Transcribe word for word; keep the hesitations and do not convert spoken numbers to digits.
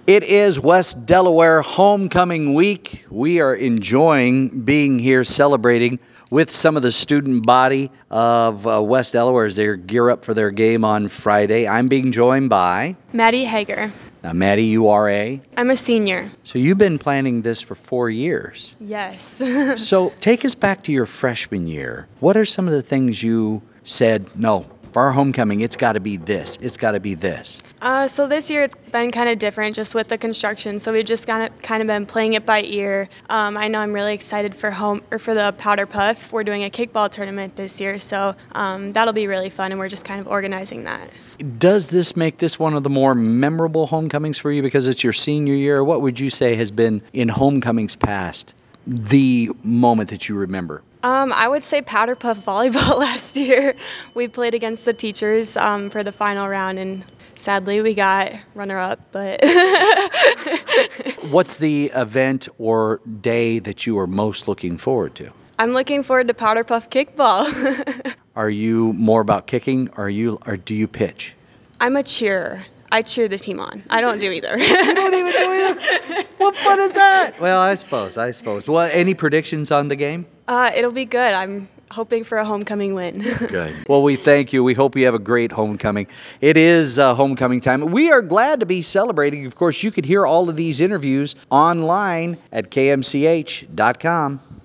It is West Delaware Homecoming Week. We are enjoying being here celebrating with some of the student body of uh, West Delaware as they gear up for their game on Friday. I'm being joined by Maddie Hager. Now, Maddie, you are a? I'm a senior. So you've been planning this for four years. Yes. So take us back to your freshman year. What are some of the things you said, no, for our homecoming, it's got to be this, it's got to be this? Uh, so this year it's been kind of different just with the construction. So we've just kind of kind of been playing it by ear. Um, I know I'm really excited for home or for the Powder Puff. We're doing a kickball tournament this year, so um, that'll be really fun, and we're just kind of organizing that. Does this make this one of the more memorable homecomings for you because it's your senior year? What would you say has been in homecomings past the moment that you remember? Um, I would say Powder Puff volleyball last year. We played against the teachers um, for the final round, and sadly we got runner-up. But What's the event or day that you are most looking forward to? I'm looking forward to Powder Puff kickball. Are you more about kicking, or are you, or do you pitch? I'm a cheerer. I cheer the team on. I don't do either. You don't even do either? What fun is that? Well, I suppose, I suppose. Well, any predictions on the game? Uh, it'll be good. I'm hoping for a homecoming win. Good. Well, we thank you. We hope you have a great homecoming. It is uh, homecoming time. We are glad to be celebrating. Of course, you could hear all of these interviews online at K M C H dot com.